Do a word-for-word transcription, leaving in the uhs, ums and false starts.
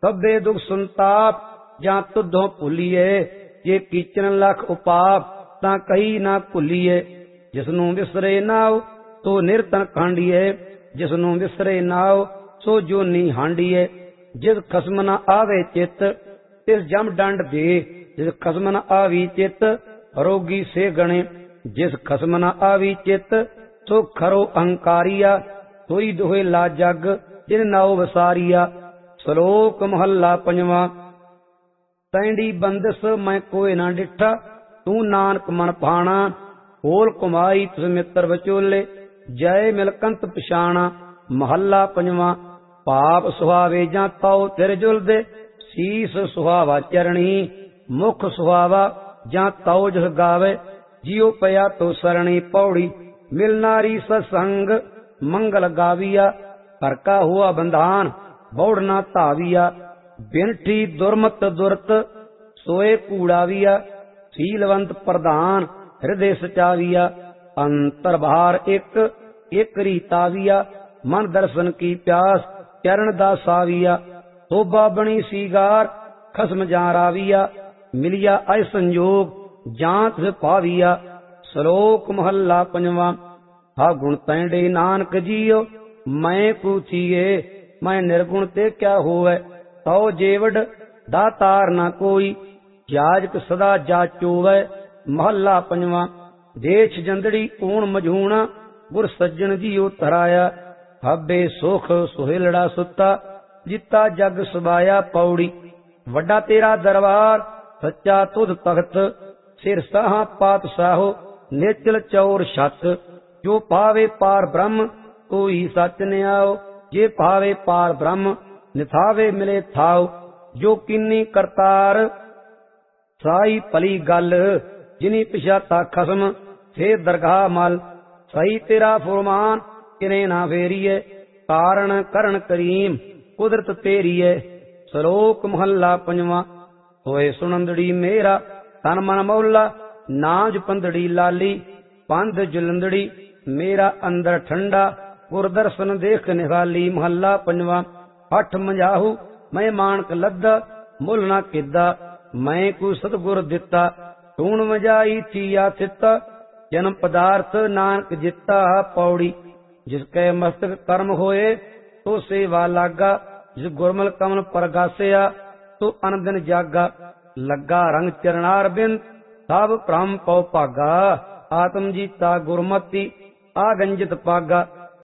ਸਭੇ ਦੁਖ ਸੰਤਾਪ ਜਾਂ ਤੁਧੋਂ ਭੁੱਲੀਏ। ਜੇ ਕੀਚਨ ਲਖ ਉਪਾਪ ਤਾਂ ਕਹੀ ਨਾ ਭੁੱਲੀਏ। ਜਿਸਨੂੰ ਵਿਸਰੇ ਨਾਉ ਤੋ ਨਿਰਤਨ ਖਾਂਡੀਏ। ਜਿਸਨੂੰ ਵਿਸਰੇ ਨਾਉ ਸੋ ਜੋਨੀ ਹਾਂਡੀਏ। ਜਿਸ ਖਸਮ ਨ ਆਵੇ ਚਿੱਤ ਤਿਸ ਜਮ ਡੰਡ ਦੇ। ਜਿਸ ਖਸਮ ਨ ਆਵੀ ਚਿੱਤ ਰੋਗੀ ਸੇ ਗਣੇ। ਜਿਸ ਖਸਮ ਨ ਆਵੀ ਚਿੱਤ ਸੋ ਖਰੋ ਅਹੰਕਾਰੀਆ। ਸੋਈ ਦੁਹੇਲਾ ਜਗ ਜਿਨ ਨਾਉ ਵਸਾਰੀਆ। ਸ਼ਲੋਕ ਮਹੱਲਾ ਪੰਜਵਾਂ। ਤੈਂਡੀ ਬੰਦਸ ਮੈਂ ਕੋਇ ਨਾ ਡਿਠਾ ਤੂੰ ਨਾਨਕ ਮਨ ਭਾਣਾ। ਹੋਲ ਕੁਮਾਈ ਤਿਸ ਮਿੱਤਰ ਵਿਚੋਲੇ ਜੈ ਮਿਲਕੰਤ ਪਛਾਣਾ। ਮਹੱਲਾ ਪੰਜਵਾਂ। ਪਾਪ ਸੁਹਾਵੇ ਜਾਂ ਤਉ ਤਿਰ ਜੁਲਦੇ। ਸੀਸ ਸੁਹਾਵਾ ਚਰਣੀ ਮੁਖ ਸੁਹਾਵਾ ਜਾਂ ਤਉ ਜਹ ਗਾਵੇ। ਜਿਉ ਪਿਆ ਤੋ ਸਰਣੀ ਪੌੜੀ ਮਿਲ ਨਾਰੀ ਸਤਸੰਗ ਮੰਗਲ ਗਾਵੀਆ। ਘਰ ਕਾ ਹੁਆ ਬੰਧਾਨ ਬੌੜ ਨਾ ਧਾਵੀਆ। ਬਿਨਠੀ ਦੁਰਮਤ ਦੁਰਤ ਸੋਏ ਕੂੜਾਵੀਆ। ਸੀਲਵੰਤ ਪ੍ਰਧਾਨ ਹਿਰਦੇ ਸਚਾਵੀਆ। ਅੰਤਰ ਬਾਹਰ ਇੱਕ ਇੱਕ ਰੀਤਾਵੀਆ। ਮਨ ਦਰਸ਼ਨ ਕੀ ਪਿਆਸ ਚਰਨ ਦਾ ਸਾਵੀਆ। ਸੋਭਾ ਬਣੀ ਸੀਗਾਰ ਖਸਮ ਜਾਂ ਰਾਵੀਆ। ਮਿਲਿਆ ਅਜ ਸੰਜੋਗ ਜਾਂਤ ਭਾਵੀਆ। ਸ਼ਲੋਕ ਮਹੱਲਾ ਪੰਜਵਾਂ। ਹਾ ਗੁਣ ਤੈਂਡੇ ਨਾਨਕ ਜੀਓ ਮੈਂ ਪੂਛੀਏ। ਮੈਂ ਨਿਰਗੁਣ ਤੇ ਕਿਆ ਹੋਵੇ ਤਉ ਜੇਵਡ ਦਾਤਾਰ ਨਾ ਕੋਈ। ਜਾਜਕ ਸਦਾ ਜਾਚੋਵੈ। ਮਹੱਲਾ ਪੰਜਵਾਂ। ਦੇਸ਼ ਜੰਦੜੀ ਊਣ ਮਝੂਣਾ ਗੁਰ ਸੱਜਣ ਜੀਓ ਧਰਾਇਆ। ਹੱਬੇ ਸੁਖ ਸੁਹੇਲੜਾ ਸੁੱਤਾ ਜਿੱਤਾ ਜਗ ਸਬਾਇਆ। ਪੌੜੀ ਵੱਡਾ ਤੇਰਾ ਦਰਬਾਰ ਸੱਚਾ ਤੁਧ ਤਖਤ। ਸਿਰ ਸਾਹਾਂ ਪਾਤਸ਼ਾਹੋ ਨੇਚਲ ਚੌਰ ਛਤ। ਜੋ ਪਾਵੇ ਪਾਰ ਬ੍ਰਹਮ ਕੋਈ ਸੱਚ ਨਿਆਓ। ਜੇ ਭਾਵੇ ਪਾਰ ਬ੍ਰਹਮ ਨਿਥਾਵੇ ਮਿਲੇ ਥਾਉ। ਜੋ ਕਿੰਨੀ ਕਰਤਾਰ ਸਾਈ ਭਲੀ ਗੱਲ। ਜਿਨੀ ਪਿਛਾਤਾ ਖਸਮ ਸੇ ਦਰਗਾਹ ਮਲ। ਸਹੀ ਤੇਰਾ ਫੁਰਮਾਨ ਕਿਨੇ ਨਾ ਫੇਰੀਏ। ਕਾਰਣ ਕਰਨ ਕਰੀਮ ਕੁਦਰਤ ਤੇਰੀਏ। ਸ਼ਲੋਕ ਮਹੱਲਾ ਪੰਜਵਾਂ। ਹੋਏ ਸੁਣੰਦੜੀ ਮੇਰਾ ਤਨ ਮਨ ਮੌਲਾ। ਨਾ ਜਪੰਦੜੀ ਲਾਲੀ ਪੰਧ ਜਲੰਦੜੀ। ਮੇਰਾ ਅੰਦਰ ਠੰਡਾ ਗੁਰ ਦਰਸ਼ਨ ਦੇਖ ਨਿਹਾਲੀ। ਮਹੱਲਾ ਪੰਜਵਾਂ। ਹੱਠ ਮੰਜਾਹੂ ਮੈਂ ਮਾਨਕ ਲੱਦਾ ਮੁੱਲ ਨਾ ਕਿੱਦਾ। ਮੈਂ ਕੋ ਸਤਿਗੁਰ ਦਿੱਤਾ ਟੂਣ ਮਜਾਈ ਥੀਆ ਸਿੱਤਾ। ਜਨਮ ਪਦਾਰਥ ਨਾਨਕ ਜਿੱਤਾ। ਪੌੜੀ ਜਿਸ ਕੈ ਮਸਤਕ ਕਰਮ ਹੋਏ ਤੋ ਸੇਵਾ ਲਾਗਾ। ਜਿਸ ਗੁਰਮਲ ਕਮਲ ਪਰਗਾਸਿਆ ਤੋ ਅਨੰਦਨ ਜਾਗਾ। ਲੱਗਾ ਰੰਗ ਚਰਨਾਰ ਬਿੰਦ ਸਭ ਭ੍ਰਮ ਪਉ ਭਾਗਾ। ਆਤਮ ਜੀਤਾ ਗੁਰਮਤੀ ਆਗੰਜਿਤ ਪਾਗਾ।